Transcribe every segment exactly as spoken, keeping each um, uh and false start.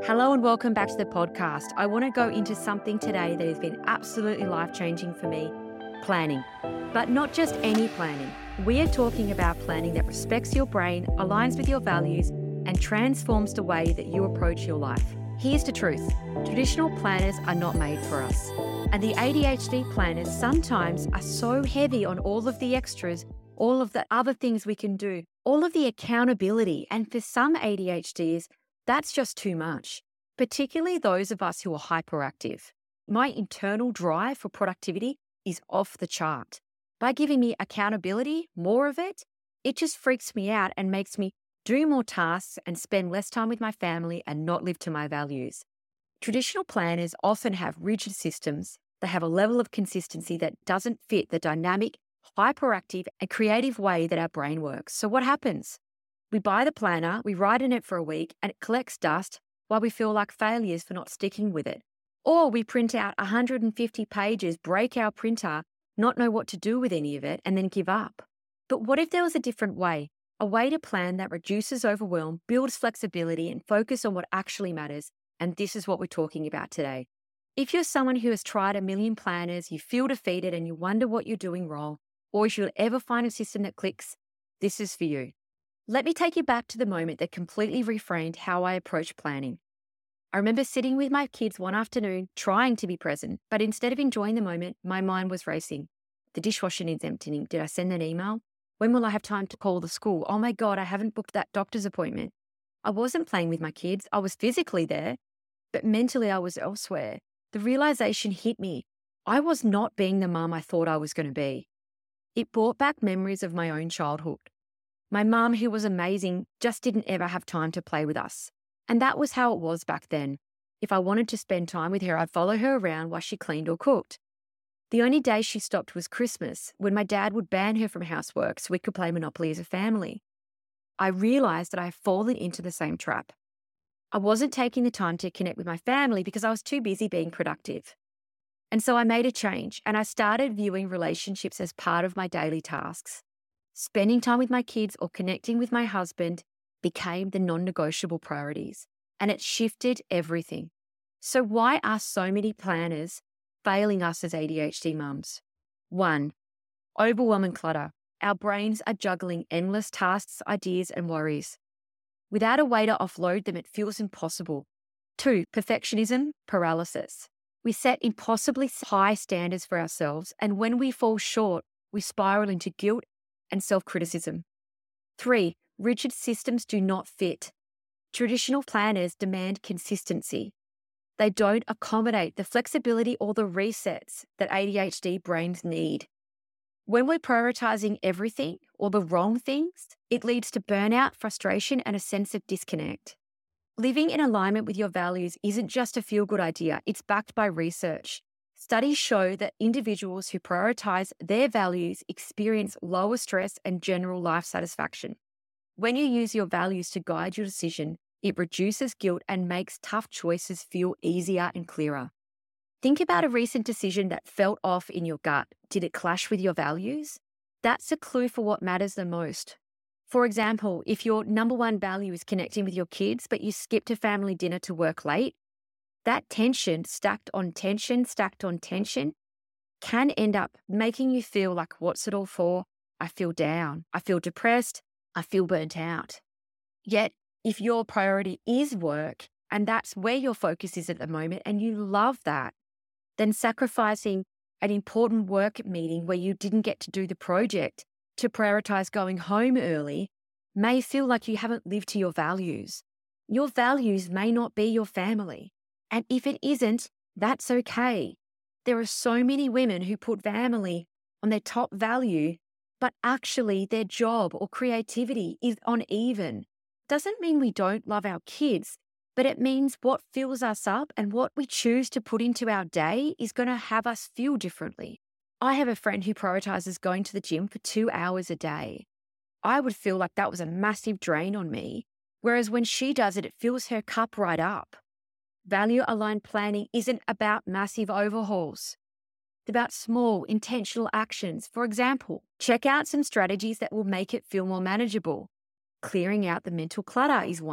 Hello and welcome back to the podcast. I want to go into something today that has been absolutely life-changing for me, planning. But not just any planning. We are talking about planning that respects your brain, aligns with your values, and transforms the way that you approach your life. Here's the truth. Traditional planners are not made for us. And the A D H D planners sometimes are so heavy on all of the extras, all of the other things we can do, all of the accountability. And for some A D H Ds, that's just too much, particularly those of us who are hyperactive. My internal drive for productivity is off the chart. By giving me accountability, more of it, it just freaks me out and makes me do more tasks and spend less time with my family and not live to my values. Traditional planners often have rigid systems. They have a level of consistency that doesn't fit the dynamic, hyperactive, and creative way that our brain works. So what happens? We buy the planner, we write in it for a week, and it collects dust while we feel like failures for not sticking with it. Or we print out one hundred fifty pages, break our printer, not know what to do with any of it, and then give up. But what if there was a different way? A way to plan that reduces overwhelm, builds flexibility, and focus on what actually matters. And this is what we're talking about today. If you're someone who has tried a million planners, you feel defeated and you wonder what you're doing wrong, or if you'll ever find a system that clicks, this is for you. Let me take you back to the moment that completely reframed how I approach planning. I remember sitting with my kids one afternoon, trying to be present, but instead of enjoying the moment, my mind was racing. The dishwasher needs emptying. Did I send an email? When will I have time to call the school? Oh my God, I haven't booked that doctor's appointment. I wasn't playing with my kids. I was physically there, but mentally I was elsewhere. The realization hit me. I was not being the mum I thought I was going to be. It brought back memories of my own childhood. My mum, who was amazing, just didn't ever have time to play with us. And that was how it was back then. If I wanted to spend time with her, I'd follow her around while she cleaned or cooked. The only day she stopped was Christmas, when my dad would ban her from housework so we could play Monopoly as a family. I realised that I had fallen into the same trap. I wasn't taking the time to connect with my family because I was too busy being productive. And so I made a change and I started viewing relationships as part of my daily tasks. Spending time with my kids or connecting with my husband became the non-negotiable priorities, and it shifted everything. So why are so many planners failing us as A D H D mums? One, overwhelm and clutter. Our brains are juggling endless tasks, ideas, and worries. Without a way to offload them, it feels impossible. Two, perfectionism, paralysis. We set impossibly high standards for ourselves, and when we fall short, we spiral into guilt and self-criticism. Three, rigid systems do not fit. Traditional planners demand consistency. They don't accommodate the flexibility or the resets that A D H D brains need. When we're prioritizing everything or the wrong things, it leads to burnout, frustration, and a sense of disconnect. Living in alignment with your values isn't just a feel-good idea, it's backed by research. Studies show that individuals who prioritize their values experience lower stress and general life satisfaction. When you use your values to guide your decision, it reduces guilt and makes tough choices feel easier and clearer. Think about a recent decision that felt off in your gut. Did it clash with your values? That's a clue for what matters the most. For example, if your number one value is connecting with your kids, but you skipped a family dinner to work late, that tension stacked on tension, stacked on tension, can end up making you feel like, what's it all for? I feel down. I feel depressed. I feel burnt out. Yet, if your priority is work, and that's where your focus is at the moment, and you love that, then sacrificing an important work meeting where you didn't get to do the project to prioritize going home early may feel like you haven't lived to your values. Your values may not be your family. And if it isn't, that's okay. There are so many women who put family on their top value, but actually their job or creativity is uneven. Doesn't mean we don't love our kids, but it means what fills us up and what we choose to put into our day is going to have us feel differently. I have a friend who prioritizes going to the gym for two hours a day. I would feel like that was a massive drain on me, whereas when she does it, it fills her cup right up. Value-aligned planning isn't about massive overhauls. It's about small, intentional actions. For example, check out some strategies that will make it feel more manageable. Clearing out the mental clutter is one.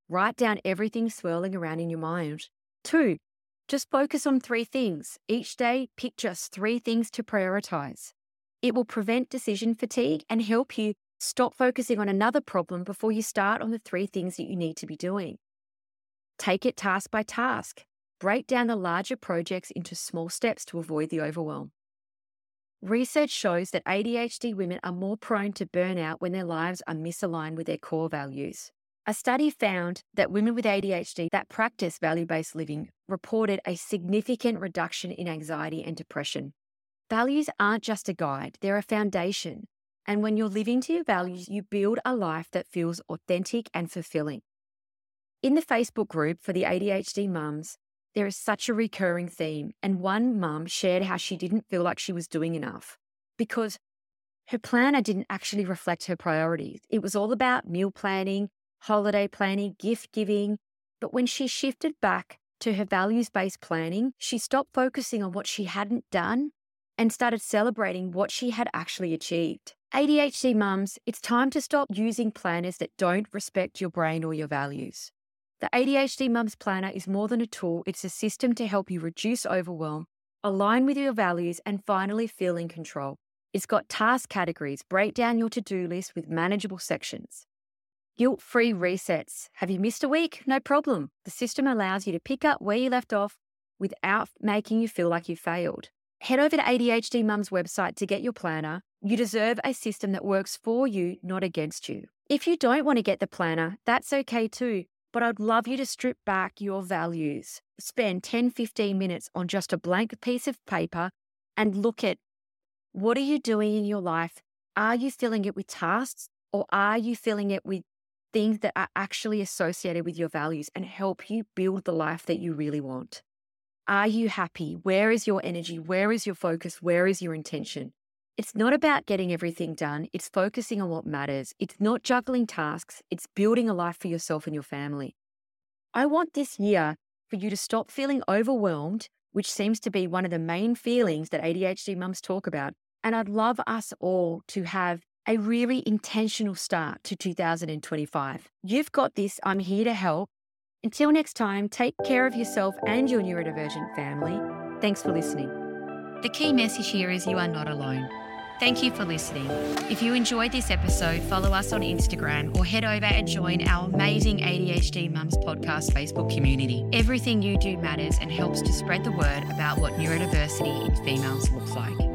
Write down everything swirling around in your mind. Two, just focus on three things. Each day, pick just three things to prioritize. It will prevent decision fatigue and help you stop focusing on another problem before you start on the three things that you need to be doing. Take it task by task. Break down the larger projects into small steps to avoid the overwhelm. Research shows that A D H D women are more prone to burnout when their lives are misaligned with their core values. A study found that women with A D H D that practice value-based living reported a significant reduction in anxiety and depression. Values aren't just a guide, they're a foundation. And when you're living to your values, you build a life that feels authentic and fulfilling. In the Facebook group for the A D H D mums, there is such a recurring theme, and one mum shared how she didn't feel like she was doing enough because her planner didn't actually reflect her priorities. It was all about meal planning, holiday planning, gift giving, but when she shifted back to her values-based planning, she stopped focusing on what she hadn't done and started celebrating what she had actually achieved. A D H D mums, it's time to stop using planners that don't respect your brain or your values. The A D H D Mums Planner is more than a tool, it's a system to help you reduce overwhelm, align with your values, and finally feel in control. It's got task categories, break down your to-do list with manageable sections. Guilt-free resets. Have you missed a week? No problem. The system allows you to pick up where you left off without making you feel like you failed. Head over to A D H D Mum's website to get your planner. You deserve a system that works for you, not against you. If you don't want to get the planner, that's okay too. But I'd love you to strip back your values. Spend ten, fifteen minutes on just a blank piece of paper and look at what are you doing in your life? Are you filling it with tasks or are you filling it with things that are actually associated with your values and help you build the life that you really want? Are you happy? Where is your energy? Where is your focus? Where is your intention? It's not about getting everything done. It's focusing on what matters. It's not juggling tasks. It's building a life for yourself and your family. I want this year for you to stop feeling overwhelmed, which seems to be one of the main feelings that A D H D mums talk about. And I'd love us all to have a really intentional start to two thousand twenty-five. You've got this. I'm here to help. Until next time, take care of yourself and your neurodivergent family. Thanks for listening. The key message here is you are not alone. Thank you for listening. If you enjoyed this episode, follow us on Instagram or head over and join our amazing A D H D Mums Podcast Facebook community. Everything you do matters and helps to spread the word about what neurodiversity in females looks like.